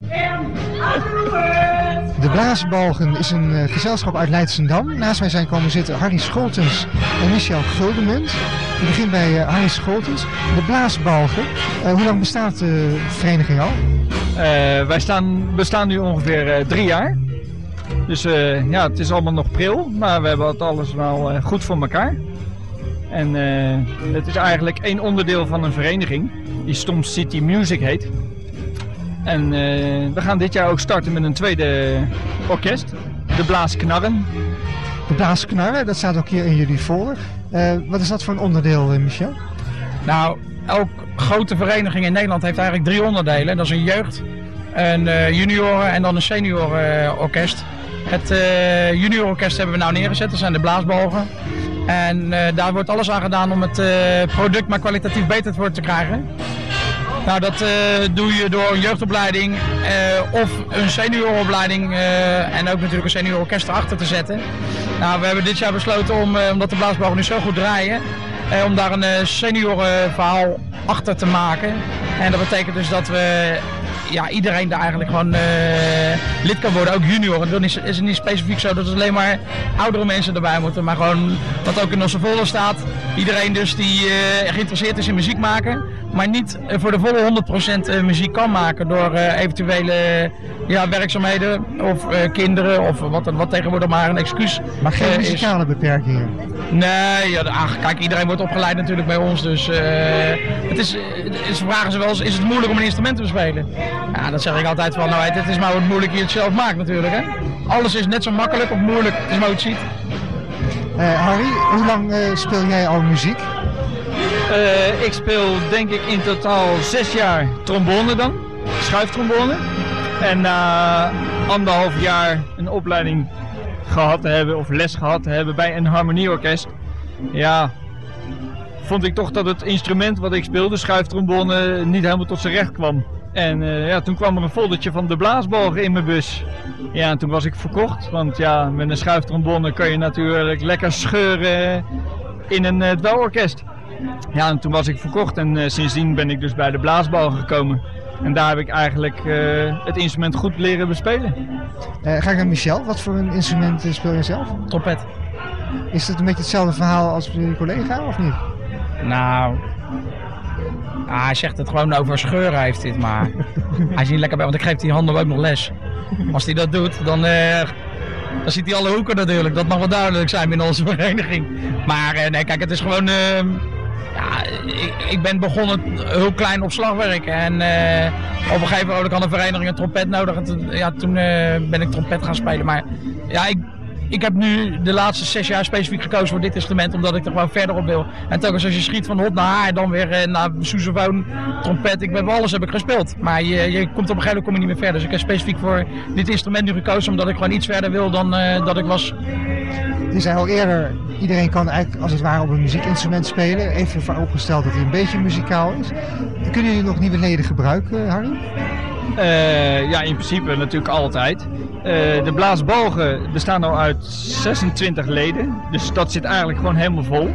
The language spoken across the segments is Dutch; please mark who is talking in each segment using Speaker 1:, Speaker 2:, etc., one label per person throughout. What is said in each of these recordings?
Speaker 1: De Blaasbalgen is een gezelschap uit Leidschendam. Naast mij zijn komen zitten Harry Scholtens en Michel Guldenmunt. Ik begin bij Harry Scholtens. De Blaasbalgen, hoe lang bestaat de vereniging al?
Speaker 2: Wij bestaan nu ongeveer 3 jaar. Dus ja, het is allemaal nog pril, maar we hebben het alles wel goed voor elkaar. En het is eigenlijk één onderdeel van een vereniging die Stomp City Music heet. En we gaan dit jaar ook starten met een tweede orkest, de Blaasknarren.
Speaker 1: De Blaasknarren, dat staat ook hier in jullie folder. Wat is dat voor een onderdeel, Michel?
Speaker 3: Nou, elke grote vereniging in Nederland heeft eigenlijk 3 onderdelen. Dat is een jeugd, een junioren en dan een seniorenorkest. Het juniororkest hebben we nou neergezet, dat zijn de Blaasbalgen. En daar wordt alles aan gedaan om het product maar kwalitatief beter te worden te krijgen. Nou, dat doe je door een jeugdopleiding of een senioropleiding en ook natuurlijk een seniororkest erachter te zetten. Nou, we hebben dit jaar besloten omdat de Blaasbalgen nu zo goed draaien, om daar een seniorenverhaal achter te maken. En dat betekent dus dat we iedereen daar eigenlijk gewoon lid kan worden, ook junioren. Dan is het niet specifiek zo dat er alleen maar oudere mensen erbij moeten, maar gewoon wat ook in onze folder staat. Iedereen dus die geïnteresseerd is in muziek maken, maar niet voor de volle 100% muziek kan maken door eventuele werkzaamheden of kinderen of wat tegenwoordig maar een excuus.
Speaker 1: Maar geen muzikale beperkingen?
Speaker 3: Nee, kijk, iedereen wordt opgeleid natuurlijk bij ons, dus ze vragen ze wel eens, is het moeilijk om een instrument te bespelen? Ja, dat zeg ik altijd van, nou het is maar wat moeilijk je het zelf maakt natuurlijk, hè. Alles is net zo makkelijk of moeilijk, het is maar hoe het ziet.
Speaker 1: Harry, hoe lang speel jij al muziek?
Speaker 2: Ik speel denk ik in totaal 6 jaar trombone dan, schuiftrombone. En na 1,5 jaar een opleiding gehad te hebben of les gehad te hebben bij een harmonieorkest, ja, vond ik toch dat het instrument wat ik speelde, schuiftrombone, niet helemaal tot zijn recht kwam. En toen kwam er een foldertje van de Blaasbalgen in mijn bus. Ja, en toen was ik verkocht, want ja, met een schuiftrombone kan je natuurlijk lekker scheuren in een dwelorkest. Ja, en toen was ik verkocht en sindsdien ben ik dus bij de Blaasbalgen gekomen. En daar heb ik eigenlijk het instrument goed leren bespelen.
Speaker 1: Ga ik naar Michel, wat voor een instrument speel je zelf?
Speaker 3: Trompet.
Speaker 1: Is het een beetje hetzelfde verhaal als je collega of niet?
Speaker 3: Nou, hij zegt het gewoon over scheuren heeft dit, maar hij is niet lekker bij, want ik geef die handen ook nog les. Als hij dat doet, dan ziet hij alle hoeken natuurlijk. Dat mag wel duidelijk zijn binnen onze vereniging. Maar nee, kijk, het is gewoon... ik ben begonnen heel klein op slagwerk en op een gegeven moment had een vereniging een trompet nodig. En toen ben ik trompet gaan spelen. Maar ja, ik heb nu de laatste 6 jaar specifiek gekozen voor dit instrument, omdat ik er gewoon verder op wil. En telkens als je schiet van hot naar haar, dan weer naar sousaphone, trompet, alles heb ik gespeeld. Maar je komt op een gegeven moment niet meer verder. Dus ik heb specifiek voor dit instrument nu gekozen, omdat ik gewoon iets verder wil dan dat ik was.
Speaker 1: Je zei al eerder, iedereen kan eigenlijk als het ware op een muziekinstrument spelen. Even vooropgesteld dat hij een beetje muzikaal is. Kunnen jullie nog nieuwe leden gebruiken, Harry?
Speaker 2: Ja, in principe natuurlijk altijd. De Blaasbalgen bestaan al uit 26 leden, dus dat zit eigenlijk gewoon helemaal vol.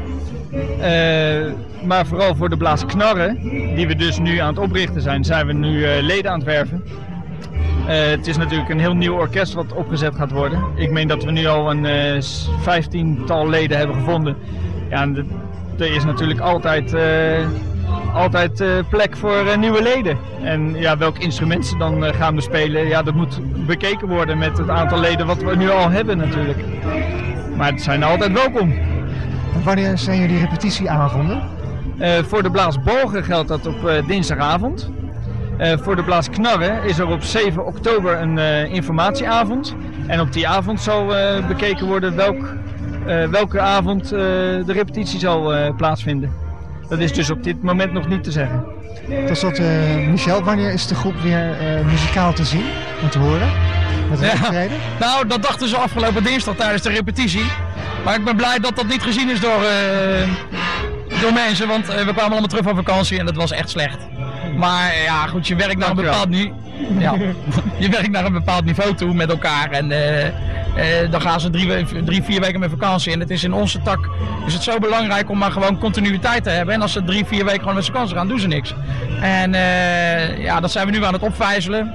Speaker 2: Maar vooral voor de Blaasknarren, die we dus nu aan het oprichten zijn we nu leden aan het werven. Het is natuurlijk een heel nieuw orkest wat opgezet gaat worden. Ik meen dat we nu al een 15-tal leden hebben gevonden. Ja, en er is natuurlijk altijd plek voor nieuwe leden. En ja, welk instrument ze dan gaan bespelen, ja, dat moet bekeken worden met het aantal leden wat we nu al hebben natuurlijk. Maar het zijn altijd welkom.
Speaker 1: En wanneer zijn jullie repetitieavonden?
Speaker 2: Voor de Blaasbalgen geldt dat op dinsdagavond. Voor de Blaasknarren is er op 7 oktober een informatieavond. En op die avond zal bekeken worden welke avond de repetitie zal plaatsvinden. Dat is dus op dit moment nog niet te zeggen.
Speaker 1: Tot slot, Michel, wanneer is de groep weer muzikaal te zien en te horen?
Speaker 3: Nou, dat dachten ze afgelopen dinsdag tijdens de repetitie. Maar ik ben blij dat dat niet gezien is door mensen, want we kwamen allemaal terug van vakantie en dat was echt slecht. Maar ja, goed, je werkt naar een bepaald je werkt naar een bepaald niveau toe met elkaar en dan gaan ze 3-4 weken met vakantie. En het is in onze tak is het zo belangrijk om maar gewoon continuïteit te hebben. En als ze 3-4 weken gewoon met vakantie gaan, doen ze niks. En dat zijn we nu aan het opvijzelen.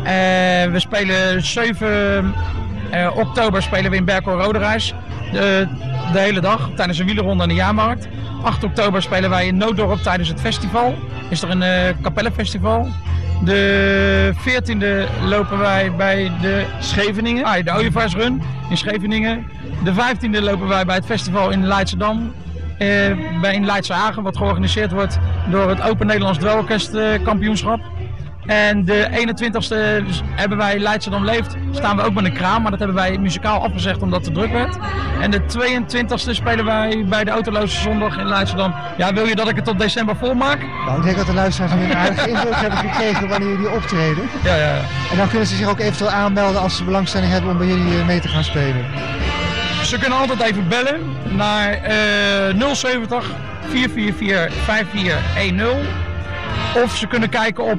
Speaker 3: We spelen 7 oktober spelen we in Berkel-Roderijs. De hele dag tijdens een wielerronde en de jaarmarkt. 8 oktober spelen wij in Nooddorp tijdens het festival. Is er een kapellenfestival. De 14e lopen wij bij de Scheveningen. De Ooievaarsrun in Scheveningen. De 15e lopen wij bij het festival in Leidschendam. In Leidse Hagen, wat georganiseerd wordt door het Open Nederlands Dweilorkest kampioenschap. En de 21e hebben wij Leidschendam Leeft, staan we ook met een kraam, maar dat hebben wij muzikaal afgezegd omdat het te druk werd. En de 22e spelen wij bij de Autoloze Zondag in Leidschendam. Ja, wil je dat ik het tot december volmaak?
Speaker 1: Nou, ik denk dat de luisteraars een aardige indruk hebben gekregen wanneer jullie optreden.
Speaker 3: Ja.
Speaker 1: En dan kunnen ze zich ook eventueel aanmelden als ze belangstelling hebben om bij jullie mee te gaan spelen.
Speaker 3: Ze kunnen altijd even bellen naar 070 444 5410. Of ze kunnen kijken op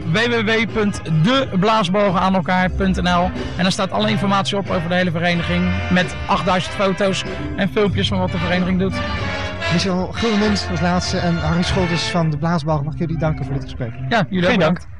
Speaker 3: www.deblaasbalgenaanelkaar.nl en daar staat alle informatie op over de hele vereniging met 8000 foto's en filmpjes van wat de vereniging doet.
Speaker 1: Michel Guldemunt als laatste en Harry Scholtens van de Blaasbalgen, mag ik jullie danken voor dit gesprek.
Speaker 3: Ja, jullie ook bedankt.